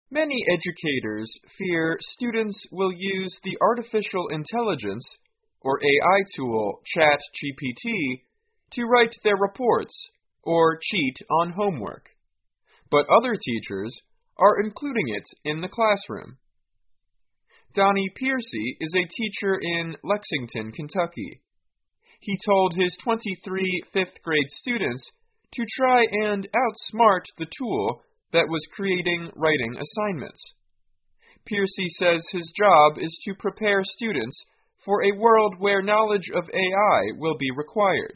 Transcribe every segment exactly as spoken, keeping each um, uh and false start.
Many educators fear students will use the artificial intelligence, or A I tool ChatGPT, to write their reports or cheat on homework. But other teachers are including it in the classroom. Donnie Piercy is a teacher in Lexington, Kentucky. He told his twenty-three fifth grade students to try and outsmart the tool that was creating writing assignments. Piercy says his job is to prepare students for a world where knowledge of A I will be required.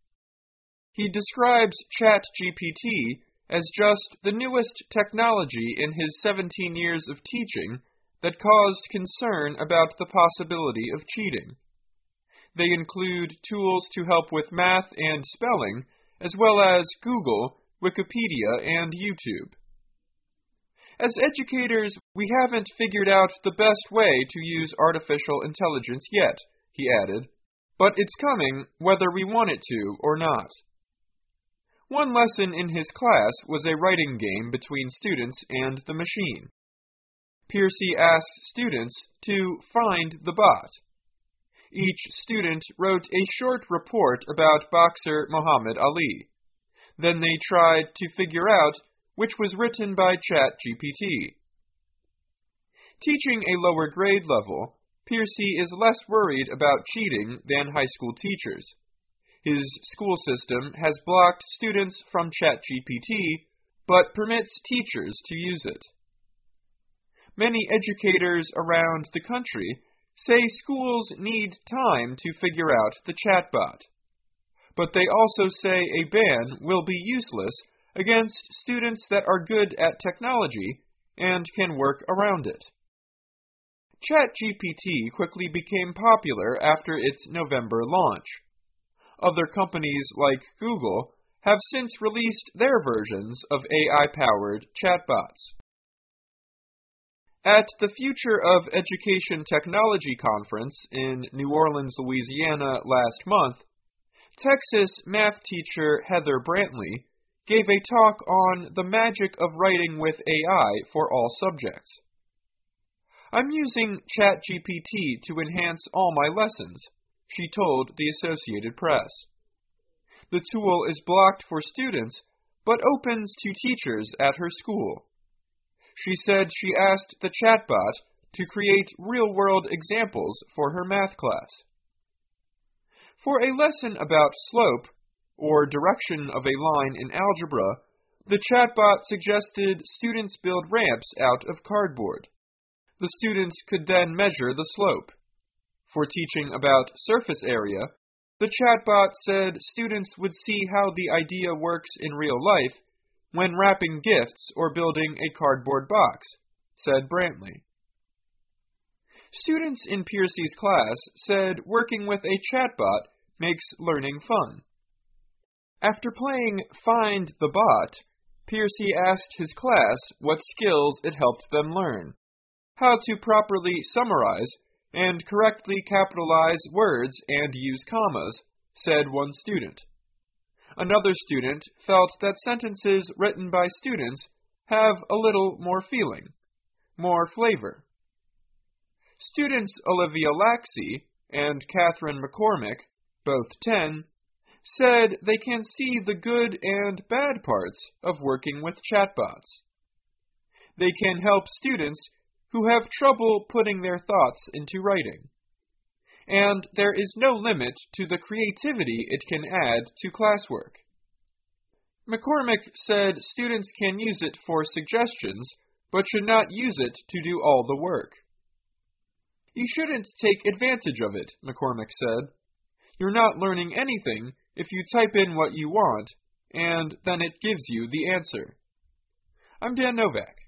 He describes ChatGPT as just the newest technology in his seventeen years of teaching that caused concern about the possibility of cheating. They include tools to help with math and spelling, as well as Google, Wikipedia, and YouTube. As educators, we haven't figured out the best way to use artificial intelligence yet, he added, but it's coming whether we want it to or not. One lesson in his class was a writing game between students and the machine. Piercy asked students to find the bot. Each student wrote a short report about boxer Muhammad Ali. Then they tried to figure out which was written by ChatGPT. Teaching a lower grade level, Piercy is less worried about cheating than high school teachers. His school system has blocked students from ChatGPT, but permits teachers to use it. Many educators around the country say schools need time to figure out the chatbot. But they also say a ban will be useless against students that are good at technology and can work around it. ChatGPT quickly became popular after its November launch. Other companies like Google have since released their versions of A I-powered chatbots. At the Future of Education Technology Conference in New Orleans, Louisiana last month, Texas math teacher Heather Brantley gave a talk on the magic of writing with A I for all subjects. I'm using ChatGPT to enhance all my lessons, she told the Associated Press. The tool is blocked for students, but opens to teachers at her school. She said she asked the chatbot to create real-world examples for her math class. For a lesson about slope, or direction of a line in algebra, the chatbot suggested students build ramps out of cardboard. The students could then measure the slope. For teaching about surface area, the chatbot said students would see how the idea works in real life when wrapping gifts or building a cardboard box, said Brantley. Students in Piercy's class said working with a chatbot makes learning fun. After playing Find the Bot, Piercy asked his class what skills it helped them learn, how to properly summarize and correctly capitalize words and use commas, said one student. Another student felt that sentences written by students have a little more feeling, more flavor. Students Olivia Laxey and Catherine McCormick, both ten, said they can see the good and bad parts of working with chatbots. They can help students who have trouble putting their thoughts into writing. And there is no limit to the creativity it can add to classwork. McCormick said students can use it for suggestions, but should not use it to do all the work. You shouldn't take advantage of it, McCormick said. You're not learning anything if you type in what you want, and then it gives you the answer. I'm Dan Novak.